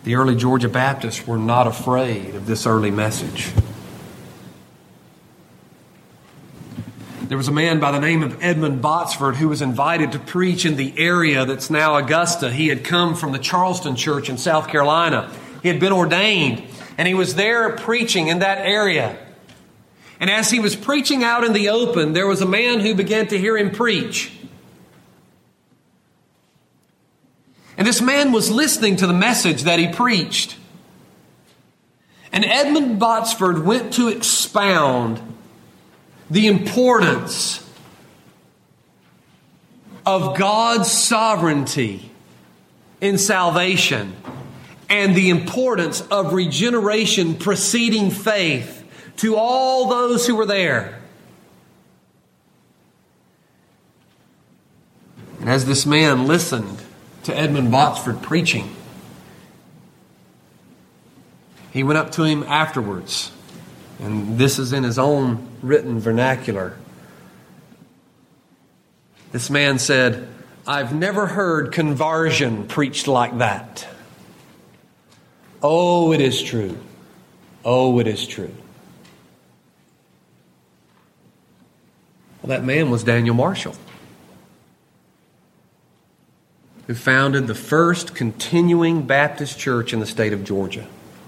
The early Georgia Baptists were not afraid of this early message. There was a man by the name of Edmund Botsford who was invited to preach in the area that's now Augusta. He had come from the Charleston Church in South Carolina. He had been ordained, and he was there preaching in that area. And as he was preaching out in the open, there was a man who began to hear him preach. And this man was listening to the message that he preached. And Edmund Botsford went to expound the importance of God's sovereignty in salvation and the importance of regeneration preceding faith to all those who were there. And as this man listened to Edmund Botsford preaching, he went up to him afterwards, and this is in his own written vernacular. This man said, "I've never heard conversion preached like that. Oh, it is true. Oh, it is true." Well, that man was Daniel Marshall, who founded the first continuing Baptist church in the state of Georgia.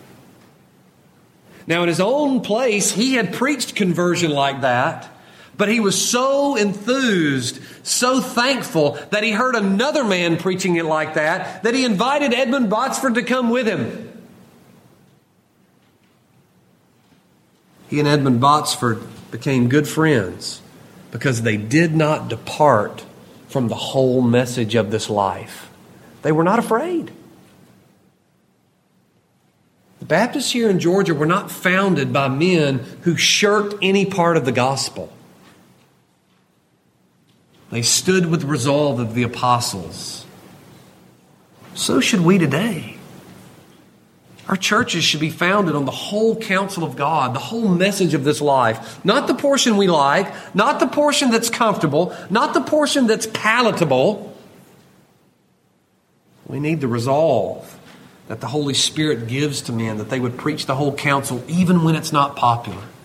Now, in his own place, he had preached conversion like that, but he was so enthused, so thankful that he heard another man preaching it like that he invited Edmund Botsford to come with him. He and Edmund Botsford became good friends because they did not depart from the whole message of this life. They were not afraid. The Baptists here in Georgia were not founded by men who shirked any part of the gospel. They stood with the resolve of the apostles. So should we today. Our churches should be founded on the whole counsel of God, the whole message of this life. Not the portion we like, not the portion that's comfortable, not the portion that's palatable. We need the resolve that the Holy Spirit gives to men, that they would preach the whole counsel even when it's not popular.